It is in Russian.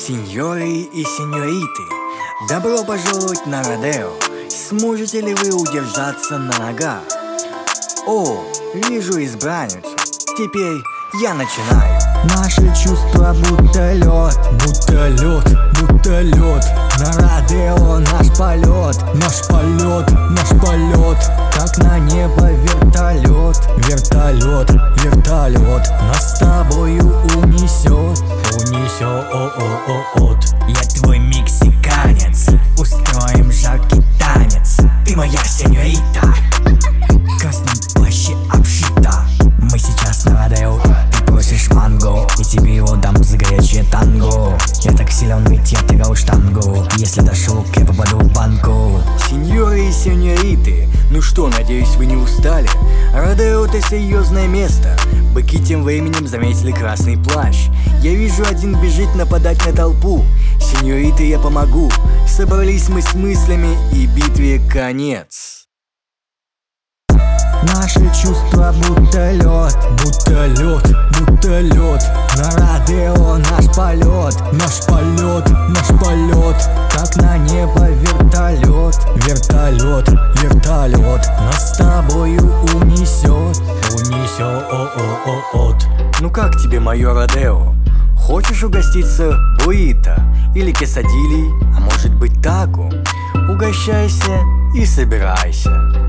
Сеньоры и сеньориты, добро пожаловать на Родео. Сможете ли вы удержаться на ногах? О, вижу избранницу. Теперь я начинаю. Наши чувства будто лед, будто лед, будто лед. На Родео наш полет, наш полет, наш полет. Как на небо вертолет, вертолет, вертолет. Нас с тобою унесет, унесет. Я твой мексиканец, устроим жаркий танец. Ты моя сеньорита, в красном плаще обшита. Мы сейчас на Родео, ты просишь манго, и тебе его дам за горячее танго. Я так силен, ведь я тягал штангу. Если дашь рук, я попаду в банку. Сеньоры и сеньориты, ну что, надеюсь, вы не устали? Родео — это серьезное место. Быки тем временем заметили красный плащ. Я вижу, один бежит нападать на толпу. Сеньориты, я помогу. Собрались мы с мыслями, и битве конец. Наши чувства будто лед, будто лед, будто лед. На Родео наш полет, наш полет, наш полет. Как на небо вертолет, вертолет, вертолет. Нас с тобою унесет, унесет. Ну как тебе мое Родео? Хочешь угоститься буррито или quesadilly, а может быть тако? Угощайся и собирайся.